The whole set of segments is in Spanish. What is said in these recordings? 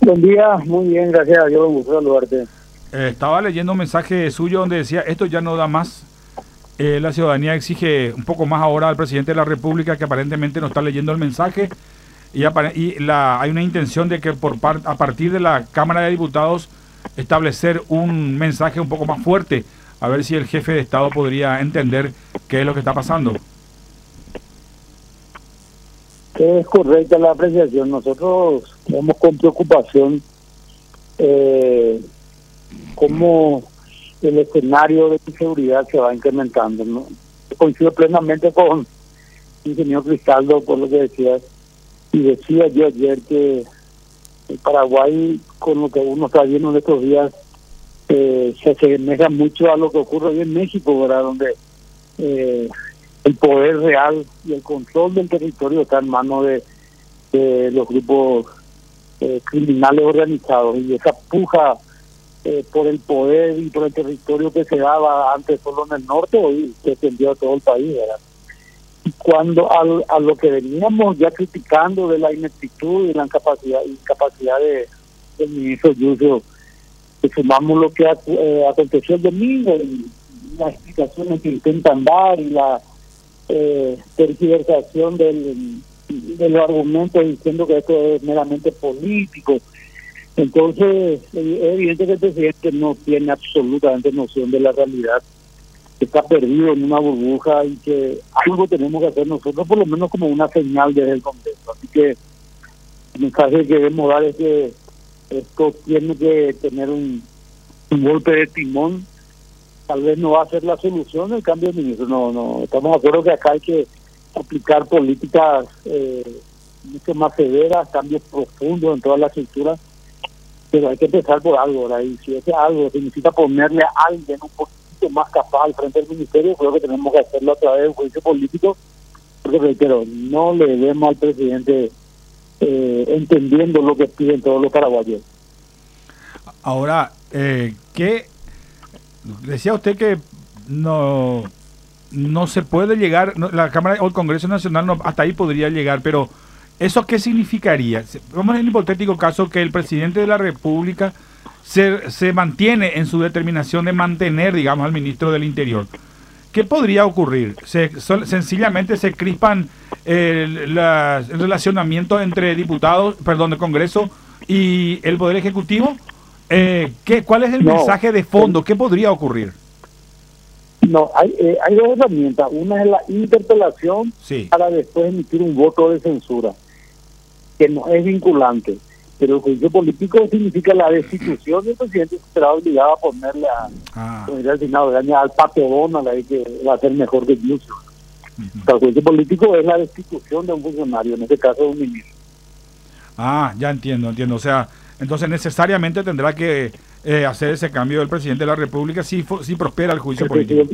Buen día, muy bien, gracias a Dios, un gusto saludarte. Estaba leyendo un mensaje suyo donde decía, esto ya no da más. La ciudadanía exige un poco más ahora al presidente de la República, que aparentemente no está leyendo el mensaje. Hay una intención de que a partir de la Cámara de Diputados establecer un mensaje un poco más fuerte, a ver si el jefe de Estado podría entender qué es lo que está pasando. Es correcta la apreciación. Nosotros vemos con preocupación cómo el escenario de inseguridad se va incrementando, ¿no? Coincido plenamente con el ingeniero Cristaldo por lo que decías, y decía yo ayer que el Paraguay, con lo que uno está viendo en estos días, se asemeja mucho a lo que ocurre hoy en México, ¿verdad? Donde el poder real y el control del territorio está en manos de los grupos criminales organizados, y esa puja por el poder y por el territorio que se daba antes solo en el norte, hoy se extendió a todo el país, ¿verdad? Y cuando a lo que veníamos ya criticando de la ineptitud y la incapacidad del ministro Yucio, que sumamos lo que aconteció el domingo y las explicaciones que intentan dar y la tergiversación de los argumentos diciendo que esto es meramente político. Entonces es evidente que el presidente no tiene absolutamente noción de la realidad, que está perdido en una burbuja y que algo tenemos que hacer nosotros, por lo menos como una señal desde el Congreso. Así que el mensaje que debemos dar es que esto tiene que tener un golpe de timón. Tal vez no va a ser la solución el cambio de ministro, no estamos de acuerdo que acá hay que aplicar políticas mucho más severas, cambios profundos en toda la estructura, pero hay que empezar por algo, ¿verdad? Y si ese algo significa ponerle a alguien un poquito más capaz al frente del ministerio, creo que tenemos que hacerlo a través de un juicio político, porque reitero, no le demos al presidente entendiendo lo que piden todos los paraguayos. Ahora, ¿qué decía usted que no se puede llegar, la Cámara o el Congreso Nacional hasta ahí podría llegar, pero ¿eso qué significaría? Vamos en el hipotético caso que el presidente de la República se mantiene en su determinación de mantener, digamos, al ministro del Interior. ¿Qué podría ocurrir? Sencillamente se crispan el relacionamiento entre diputados, perdón, del Congreso y el Poder Ejecutivo. ¿Cuál es el mensaje de fondo? ¿Qué podría ocurrir? No, hay dos herramientas. Una es la interpelación, sí, para después emitir un voto de censura, que no es vinculante. Pero el juicio político significa la destitución del presidente, que será obligado a ponerle al patebón a la ley, que va a ser mejor que Yucio. El juicio político es la destitución de un funcionario, en este caso de un ministro. Ya entiendo. O sea, entonces necesariamente tendrá que hacer ese cambio del presidente de la República si prospera el juicio político.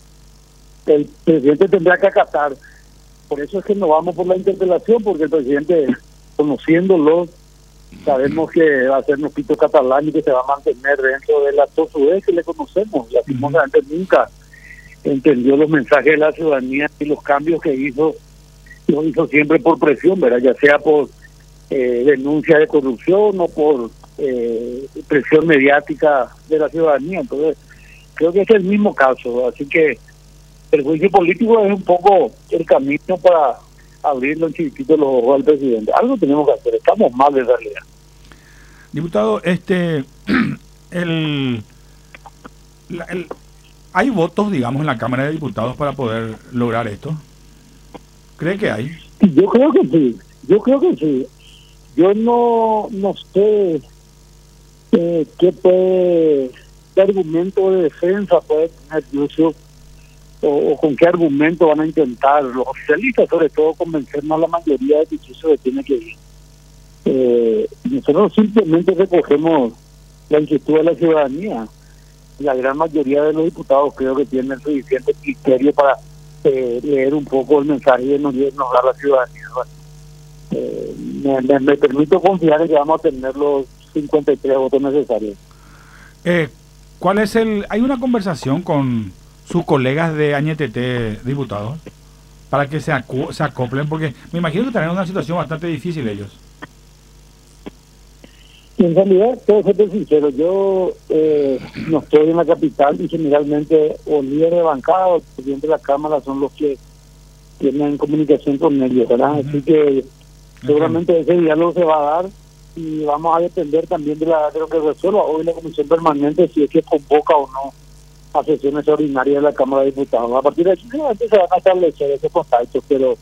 El presidente tendrá que acatar. Por eso es que no vamos por la interpelación, porque el presidente, conociéndolo, sabemos que va a ser Nopito Catalán y que se va a mantener dentro de la tosudez que le conocemos. Lastimosamente nunca entendió los mensajes de la ciudadanía y los cambios que hizo, lo hizo siempre por presión, ¿verdad? Ya sea por denuncia de corrupción o por presión mediática de la ciudadanía. Entonces creo que es el mismo caso, así que el juicio político es un poco el camino para abrirle un chiquitito los ojos al presidente. Algo tenemos que hacer, estamos mal en realidad. Diputado, ¿hay votos, digamos, en la Cámara de Diputados para poder lograr esto? ¿Cree que hay? Yo creo que sí. Yo no sé qué argumento de defensa puede tener Yucio, o con qué argumento van a intentar los oficialistas, sobre todo, convencernos a la mayoría de que Yucio tiene que ir. Nosotros simplemente recogemos la inquietud de la ciudadanía. La gran mayoría de los diputados creo que tienen suficiente criterio para leer un poco el mensaje que nos da la ciudadanía. Me permito confiar en que vamos a tener los 53 votos necesarios. ¿Hay una conversación con sus colegas de Añetete, diputados, para que se acoplen? Porque me imagino que estarán en una situación bastante difícil ellos. En realidad, tengo que ser sincero, yo no estoy en la capital y generalmente o líder de bancada o el presidente de la Cámara son los que tienen comunicación con ellos, ¿verdad? Así que seguramente ese diálogo se va a dar y vamos a depender también de lo que resuelva hoy la Comisión Permanente, si es que convoca o no a sesiones ordinarias de la Cámara de Diputados. A partir de aquí seguramente se van a establecer esos contactos, pero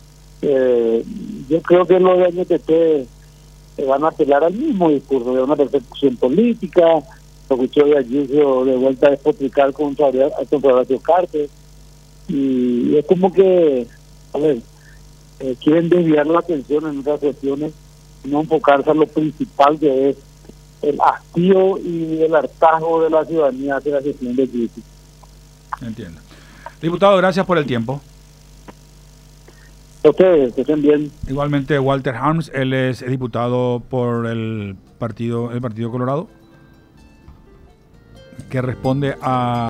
yo creo que los de NTT van a apelar al mismo discurso de una persecución política, lo que yo de Ayuso de vuelta a despotricar contra Horacio Cartes, y es como que, a ver, quieren desviar la atención en otras cuestiones, no enfocarse a lo principal, que es el hastío y el hartazgo de la ciudadanía hacia la gestión de crisis. Entiendo. Diputado, gracias por el tiempo. Ustedes, que estén bien. Igualmente, Walter Harms, él es diputado por el Partido Colorado, que responde a